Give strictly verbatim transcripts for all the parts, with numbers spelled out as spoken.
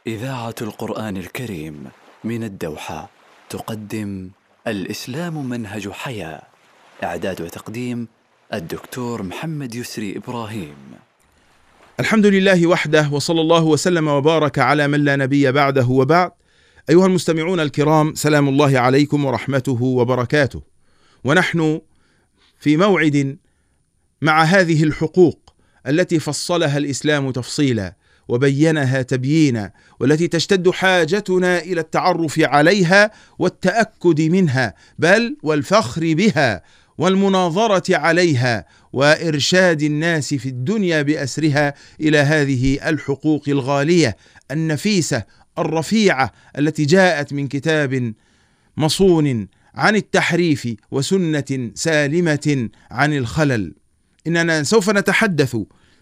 إذاعة القرآن الكريم من الدوحة تقدم الإسلام منهج حياة. إعداد وتقديم الدكتور محمد يسري إبراهيم. الحمد لله وحده، وصلى الله وسلم وبارك على من لا نبي بعده وبعد. أيها المستمعون الكرام، سلام الله عليكم ورحمته وبركاته. ونحن في موعد مع هذه الحقوق التي فصلها الإسلام تفصيلا وبينها تبيينا، والتي تشتد حاجتنا إلى التعرف عليها والتأكد منها، بل والفخر بها والمناظرة عليها وإرشاد الناس في الدنيا بأسرها إلى هذه الحقوق الغالية النفيسة الرفيعة التي جاءت من كتاب مصون عن التحريف وسنة سالمة عن الخلل. إننا سوف نتحدث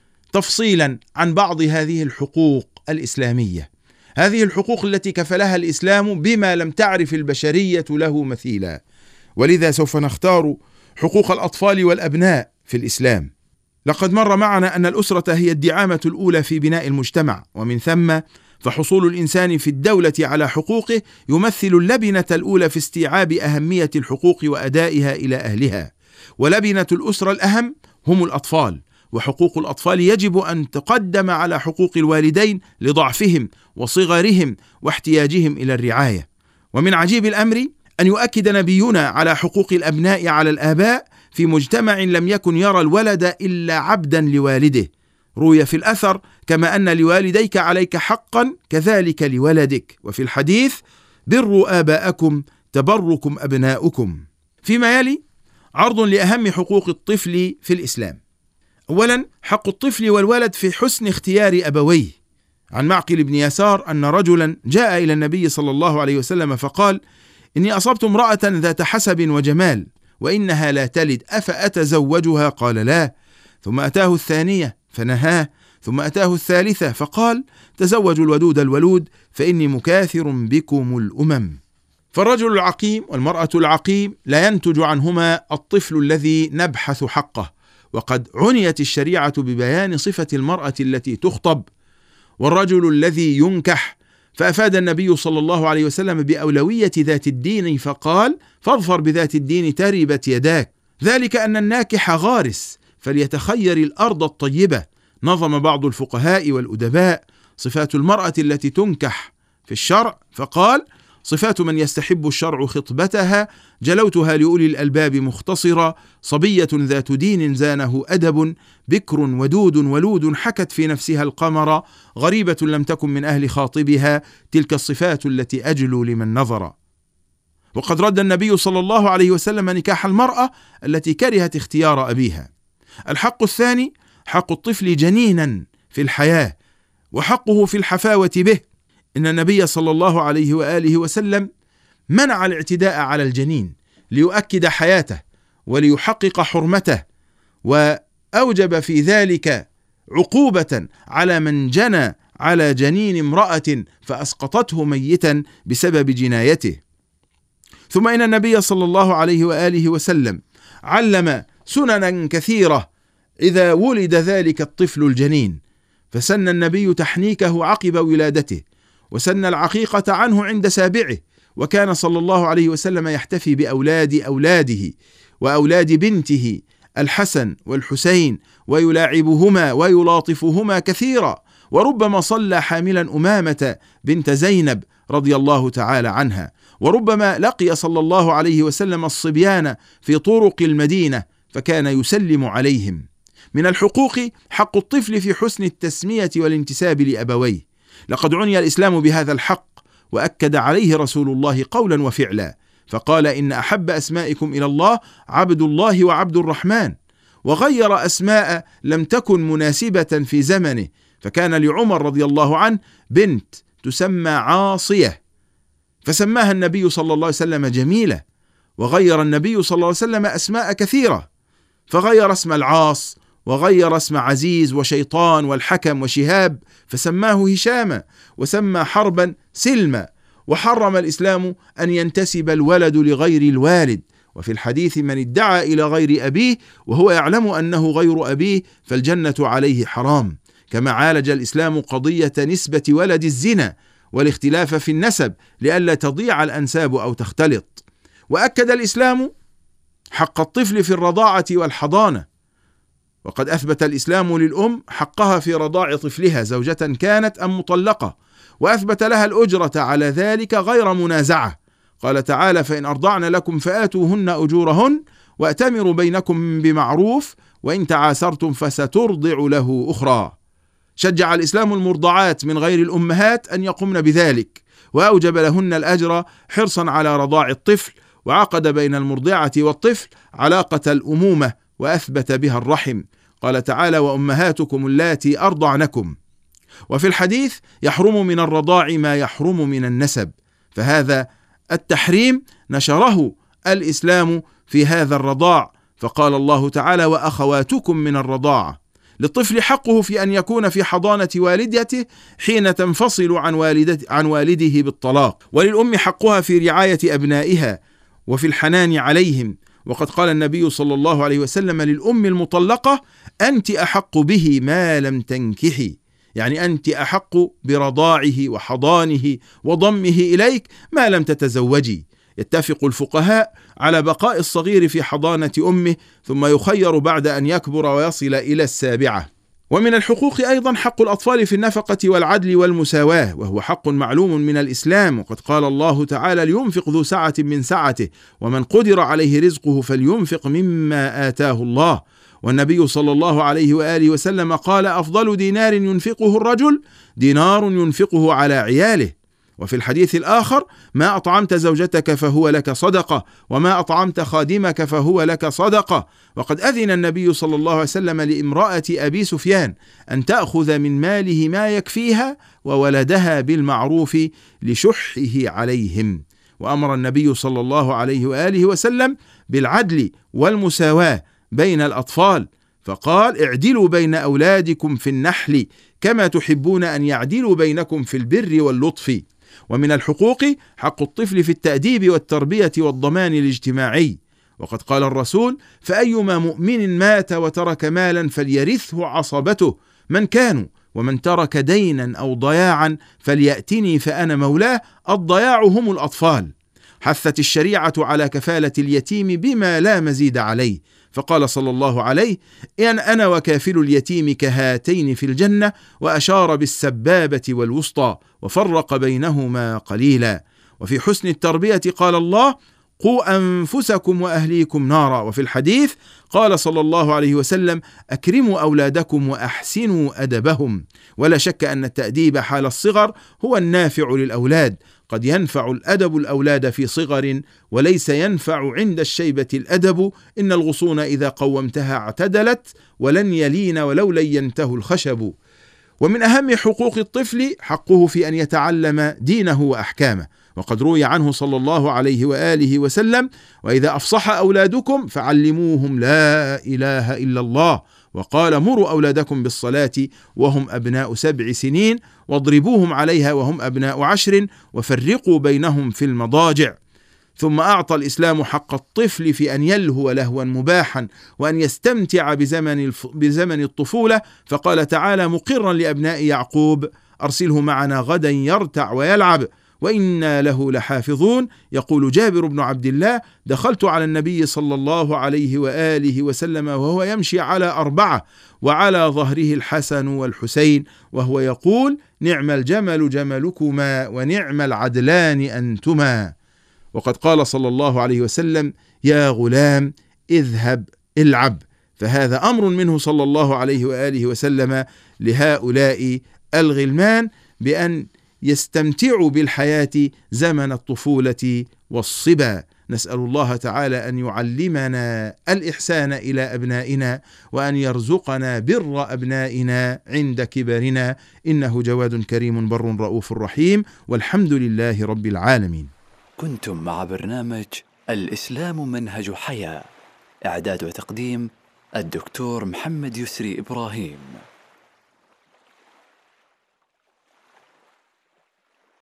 تفصيلا عن بعض هذه الحقوق الإسلامية، هذه الحقوق التي كفلها الإسلام بما لم تعرف البشرية له مثيلا. ولذا سوف نختار حقوق الأطفال والأبناء في الإسلام. لقد مر معنا أن الأسرة هي الدعامة الأولى في بناء المجتمع، ومن ثم فحصول الإنسان في الدولة على حقوقه يمثل اللبنة الأولى في استيعاب أهمية الحقوق وأدائها إلى أهلها. ولبنة الأسرة الأهم هم الأطفال، وحقوق الأطفال يجب أن تقدم على حقوق الوالدين لضعفهم وصغرهم واحتياجهم إلى الرعاية. ومن عجيب الأمر أن يؤكد نبينا على حقوق الأبناء على الآباء في مجتمع لم يكن يرى الولد إلا عبدا لوالده. روي في الأثر: كما أن لوالديك عليك حقا كذلك لولدك. وفي الحديث: بروا آباءكم تبركم أبناؤكم. فيما يلي عرض لأهم حقوق الطفل في الإسلام. أولا، حق الطفل والولد في حسن اختيار أبويه. عن معقل بن يسار أن رجلا جاء إلى النبي صلى الله عليه وسلم فقال: إني أصبت امرأة ذات حسب وجمال وإنها لا تلد، أفأتزوجها؟ قال: لا. ثم أتاه الثانية فنهاه، ثم أتاه الثالثة فقال: تزوجوا الودود الولود فإني مكاثر بكم الأمم. فالرجل العقيم والمرأة العقيم لا ينتج عنهما الطفل الذي نبحث حقه. وقد عنيت الشريعة ببيان صفة المرأة التي تخطب والرجل الذي ينكح، فأفاد النبي صلى الله عليه وسلم بأولوية ذات الدين فقال: فاظفر بذات الدين تربت يداك. ذلك أن الناكح غارس فليتخير الأرض الطيبة. نظم بعض الفقهاء والأدباء صفات المرأة التي تنكح في الشرع فقال: صفات من يستحب الشرع خطبتها، جلوتها لأولي الألباب مختصرة، صبية ذات دين زانه أدب، بكر ودود ولود حكت في نفسها القمر، غريبة لم تكن من أهل خاطبها، تلك الصفات التي أجلو لمن نظر. وقد رد النبي صلى الله عليه وسلم نكاح المرأة التي كرهت اختيار أبيها. الحق الثاني حق الطفل جنينا في الحياة وحقه في الحفاوة به. إن النبي صلى الله عليه وآله وسلم منع الاعتداء على الجنين ليؤكد حياته وليحقق حرمته، وأوجب في ذلك عقوبة على من جنى على جنين امرأة فأسقطته ميتا بسبب جنايته. ثم إن النبي صلى الله عليه وآله وسلم علم سننا كثيرة إذا ولد ذلك الطفل الجنين، فسن النبي تحنيكه عقب ولادته، وسن العقيقة عنه عند سابعه، وكان صلى الله عليه وسلم يحتفي بأولاد أولاده وأولاد بنته الحسن والحسين ويلاعبهما ويلاطفهما كثيرا، وربما صلى حاملا أمامة بنت زينب رضي الله تعالى عنها، وربما لقي صلى الله عليه وسلم الصبيان في طرق المدينة فكان يسلم عليهم. من الحقوق حق الطفل في حسن التسمية والانتساب لأبويه. لقد عني الإسلام بهذا الحق وأكد عليه رسول الله قولا وفعلا، فقال: إن أحب أسمائكم إلى الله عبد الله وعبد الرحمن. وغير أسماء لم تكن مناسبة في زمنه، فكان لعمر رضي الله عنه بنت تسمى عاصية فسماها النبي صلى الله عليه وسلم جميلة. وغير النبي صلى الله عليه وسلم أسماء كثيرة، فغير اسم العاص، وغير اسم عزيز وشيطان والحكم وشهاب فسماه هشاما، وسمى حربا سلما. وحرم الإسلام أن ينتسب الولد لغير الوالد. وفي الحديث: من ادعى إلى غير أبيه وهو يعلم أنه غير أبيه فالجنة عليه حرام. كما عالج الإسلام قضية نسبة ولد الزنا والاختلاف في النسب لئلا تضيع الأنساب أو تختلط. وأكد الإسلام حق الطفل في الرضاعة والحضانة، وقد أثبت الإسلام للأم حقها في رضاع طفلها زوجة كانت أم مطلقة، وأثبت لها الأجرة على ذلك غير منازعة. قال تعالى: فإن أرضعن لكم فآتوهن أجورهن وأتمروا بينكم بمعروف وإن تعاسرتم فسترضع له أخرى. شجع الإسلام المرضعات من غير الأمهات أن يقمن بذلك، وأوجب لهن الأجر حرصا على رضاع الطفل، وعقد بين المرضعة والطفل علاقة الأمومة وأثبت بها الرحم. قال تعالى: وأمهاتكم اللاتي أرضعنكم. وفي الحديث: يحرم من الرضاع ما يحرم من النسب، فهذا التحريم نشره الإسلام في هذا الرضاع، فقال الله تعالى: وأخواتكم من الرضاعة. للطفل حقه في أن يكون في حضانة والدته حين تنفصل عن, عن والده بالطلاق، وللأم حقها في رعاية أبنائها وفي الحنان عليهم. وقد قال النبي صلى الله عليه وسلم للأم المطلقة: أنت أحق به ما لم تنكحي، يعني أنت أحق برضاعه وحضانه وضمه إليك ما لم تتزوجي. يتفق الفقهاء على بقاء الصغير في حضانة أمه، ثم يخير بعد أن يكبر ويصل إلى السابعة. ومن الحقوق أيضا حق الأطفال في النفقة والعدل والمساواة، وهو حق معلوم من الإسلام. وقد قال الله تعالى: لينفق ذو سعة من سعته ومن قدر عليه رزقه فلينفق مما آتاه الله. والنبي صلى الله عليه وآله وسلم قال: أفضل دينار ينفقه الرجل دينار ينفقه على عياله. وفي الحديث الآخر: ما أطعمت زوجتك فهو لك صدقة، وما أطعمت خادمك فهو لك صدقة. وقد أذن النبي صلى الله عليه وسلم لامرأة أبي سفيان أن تأخذ من ماله ما يكفيها وولدها بالمعروف لشحه عليهم. وأمر النبي صلى الله عليه وآله وسلم بالعدل والمساواة بين الأطفال، فقال: اعدلوا بين أولادكم في النحل كما تحبون أن يعدلوا بينكم في البر واللطف. ومن الحقوق حق الطفل في التأديب والتربية والضمان الاجتماعي. وقد قال الرسول: فأيما مؤمن مات وترك مالا فليرثه عصبته من كانوا، ومن ترك دينا أو ضياعا فليأتني فأنا مولاه. الضياع هم الأطفال. حثت الشريعة على كفالة اليتيم بما لا مزيد عليه، فقال صلى الله عليه: إن أنا وكافل اليتيم كهاتين في الجنة، وأشار بالسبابة والوسطى وفرق بينهما قليلا. وفي حسن التربية قال الله: قوا أنفسكم وأهليكم نارا. وفي الحديث قال صلى الله عليه وسلم: أكرموا أولادكم وأحسنوا أدبهم. ولا شك أن التأديب حال الصغر هو النافع للأولاد. قد ينفع الأدب الأولاد في صغر، وليس ينفع عند الشيبة الأدب. إن الغصون إذا قومتها اعتدلت، ولن يلين ولو لينته الخشب. ومن أهم حقوق الطفل حقه في أن يتعلم دينه وأحكامه. وقد روي عنه صلى الله عليه وآله وسلم: وإذا أفصح أولادكم فعلموهم لا إله إلا الله. وقال: مروا أولادكم بالصلاة وهم أبناء سبع سنين، واضربوهم عليها وهم أبناء عشر، وفرقوا بينهم في المضاجع. ثم أعطى الإسلام حق الطفل في أن يلهو لهوا مباحا، وأن يستمتع بزمن بزمن الطفولة، فقال تعالى مقرا لأبناء يعقوب: أرسله معنا غدا يرتع ويلعب وإنا له لحافظون. يقول جابر بن عبد الله: دخلت على النبي صلى الله عليه وآله وسلم وهو يمشي على أربعة، وعلى ظهره الحسن والحسين، وهو يقول: نعم الجمل جملكما ونعم العدلان أنتما. وقد قال صلى الله عليه وسلم: يا غلام اذهب العب. فهذا أمر منه صلى الله عليه وآله وسلم لهؤلاء الغلمان بأن يستمتعوا بالحياة زمن الطفولة والصبا. نسأل الله تعالى أن يعلمنا الإحسان إلى أبنائنا، وأن يرزقنا بر أبنائنا عند كبرنا، إنه جواد كريم بر رؤوف رحيم، والحمد لله رب العالمين. كنتم مع برنامج الإسلام منهج حياة، إعداد وتقديم الدكتور محمد يسري إبراهيم.